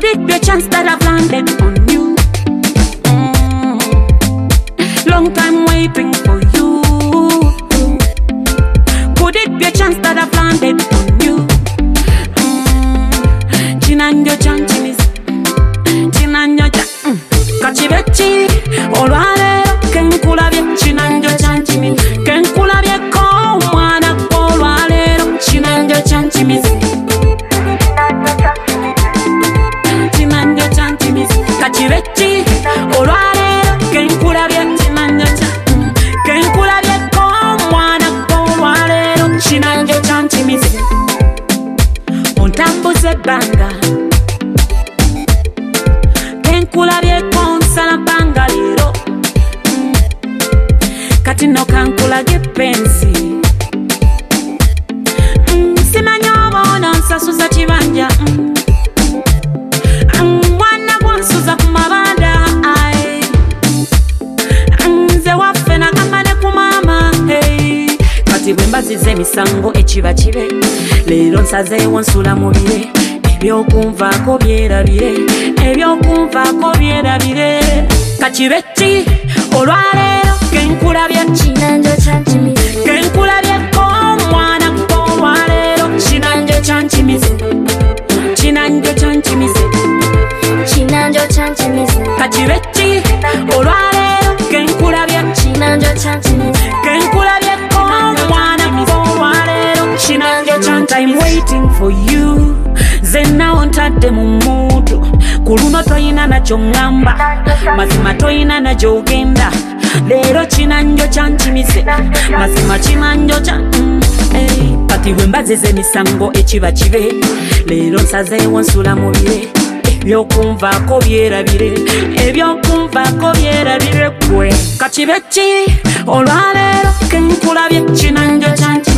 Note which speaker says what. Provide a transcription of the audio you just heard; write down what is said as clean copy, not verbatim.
Speaker 1: Could it be a chance that I've landed on you? Long time waiting for you. Could it be a chance that I've landed on you? Chinanjo chanchimis, chinanjo chan, kachivechi, olwale, kenkulabye, chinanjo chanchimis, kenkulabye ko mwana olwale, chinanjo chanchimis, chinanjo chanchimis, kachivechi, olwale, kenkulabye, chinanjo chan, kenkulabye ko mwana olwale, chinanjo chanchimis, ontambuze banga. Kulabye konsala banga lero kati no kankulage pensi simanya obona nsasuza kibanja mwana bwansuza ku mabanda nze waffe nakamane ku maama kati bwe mbaziza emisango ekiba kibe leero nsazeewo nsula mu bire ebyokunvaako byerabire ebyokunvaako byerabire kakibetti olwaleero kenkulabye kinanjo kyankimize kenkulabyeko omwana olwaleero kinanjo kyankimize kinanjo kyankimize kinanjo kyankimize kakibetti olwaleero kenkulabye kinanjo kyankimize kenkulabyeko omwana olwaleero kinanjo kyankimize. I'm waiting for you. Zena ontadde mu mutu kuluno toyina nakyo ngamba mazima toyina nakyo ogenda leero kinanjo kyankimize mazima kinanjo kya kati bwe mbaziza emisango ekiba kibe leero nsazeewo nsula mu bire ebyokunvaako byerabire ebyokunvaako byerabire gwe kakibe ki olwaleero kenkulabye kinanjo kyanki